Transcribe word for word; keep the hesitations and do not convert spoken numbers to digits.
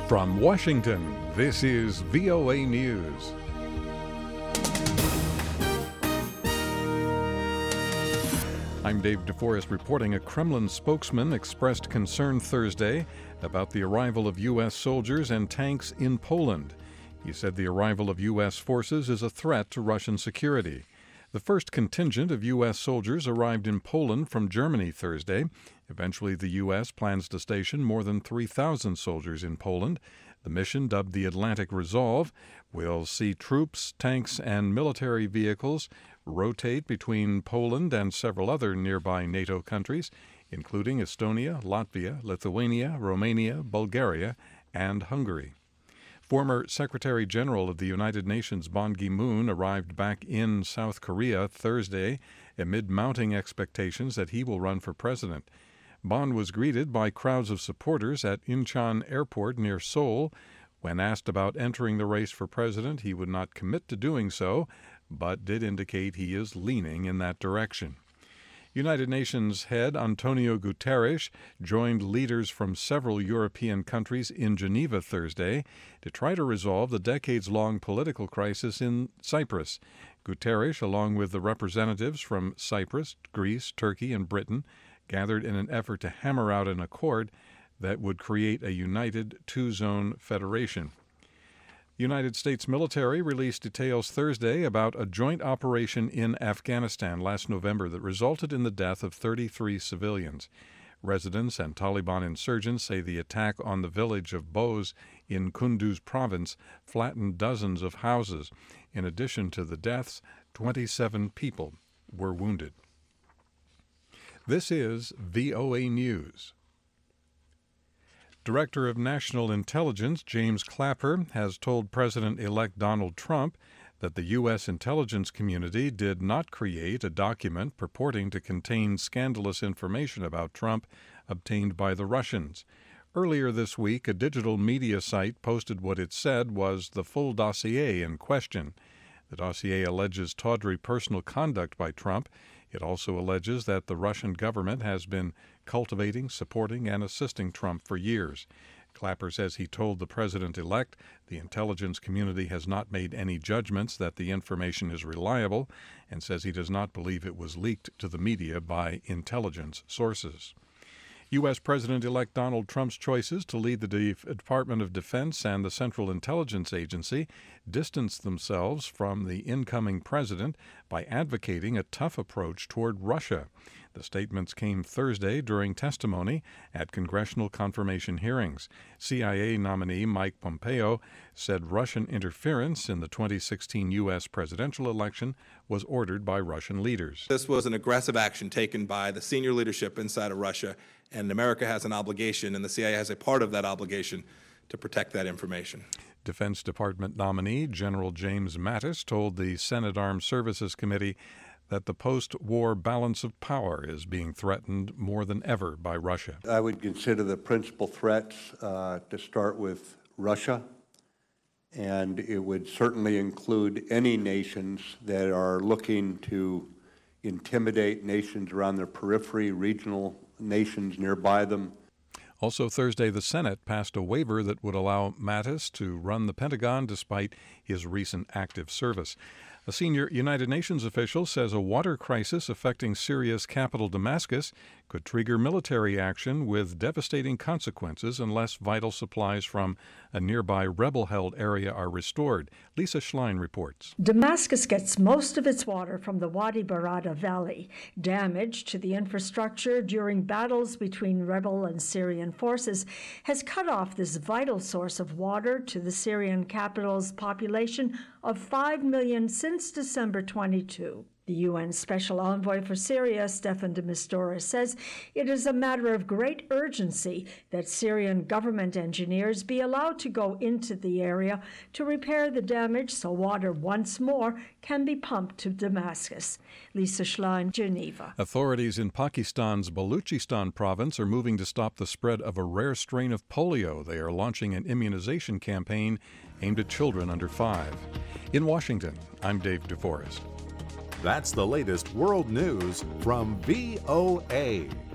From Washington, this is V O A News. I'm Dave DeForest reporting. A Kremlin spokesman expressed concern Thursday about the arrival of U S soldiers and tanks in Poland. He said the arrival of U S forces is a threat to Russian security. The first contingent of U S soldiers arrived in Poland from Germany Thursday. Eventually, the U S plans to station more than three thousand soldiers in Poland. The mission, dubbed the Atlantic Resolve, will see troops, tanks, and military vehicles rotate between Poland and several other nearby NATO countries, including Estonia, Latvia, Lithuania, Romania, Bulgaria, and Hungary. Former Secretary General of the United Nations Ban Ki-moon arrived back in South Korea Thursday amid mounting expectations that he will run for president. Ban was greeted by crowds of supporters at Incheon Airport near Seoul. When asked about entering the race for president, he would not commit to doing so, but did indicate he is leaning in that direction. United Nations head Antonio Guterres joined leaders from several European countries in Geneva Thursday to try to resolve the decades-long political crisis in Cyprus. Guterres, along with the representatives from Cyprus, Greece, Turkey, and Britain, gathered in an effort to hammer out an accord that would create a united two-zone federation. United States military released details Thursday about a joint operation in Afghanistan last November that resulted in the death of thirty-three civilians. Residents and Taliban insurgents say the attack on the village of Boz in Kunduz province flattened dozens of houses. In addition to the deaths, twenty-seven people were wounded. This is V O A News. Director of National Intelligence James Clapper has told President-elect Donald Trump that the U S intelligence community did not create a document purporting to contain scandalous information about Trump obtained by the Russians. Earlier this week, a digital media site posted what it said was the full dossier in question. The dossier alleges tawdry personal conduct by Trump. It also alleges that the Russian government has been cultivating, supporting, and assisting Trump for years. Clapper says he told the president-elect the intelligence community has not made any judgments that the information is reliable, and says he does not believe it was leaked to the media by intelligence sources. U S President-elect Donald Trump's choices to lead the De- Department of Defense and the Central Intelligence Agency distanced themselves from the incoming president by advocating a tough approach toward Russia. The statements came Thursday during testimony at congressional confirmation hearings. C I A nominee Mike Pompeo said Russian interference in the twenty sixteen U S presidential election was ordered by Russian leaders. This was an aggressive action taken by the senior leadership inside of Russia, and America has an obligation, and the C I A has a part of that obligation, to protect that information. Defense Department nominee General James Mattis told the Senate Armed Services Committee that the post-war balance of power is being threatened more than ever by Russia. I would consider the principal threats uh, to start with Russia, and it would certainly include any nations that are looking to intimidate nations around their periphery, regional nations nearby them. Also Thursday, the Senate passed a waiver that would allow Mattis to run the Pentagon despite his recent active service. A senior United Nations official says a water crisis affecting Syria's capital, Damascus, could trigger military action with devastating consequences unless vital supplies from a nearby rebel-held area are restored. Lisa Schlein reports. Damascus gets most of its water from the Wadi Barada Valley. Damage to the infrastructure during battles between rebel and Syrian forces has cut off this vital source of water to the Syrian capital's population of five million since December twenty-second. The U N Special Envoy for Syria, Stefan de Mistura, says it is a matter of great urgency that Syrian government engineers be allowed to go into the area to repair the damage so water once more can be pumped to Damascus. Lisa Schlein, Geneva. Authorities in Pakistan's Baluchistan province are moving to stop the spread of a rare strain of polio. They are launching an immunization campaign aimed at children under five. In Washington, I'm Dave DeForest. That's the latest world news from V O A.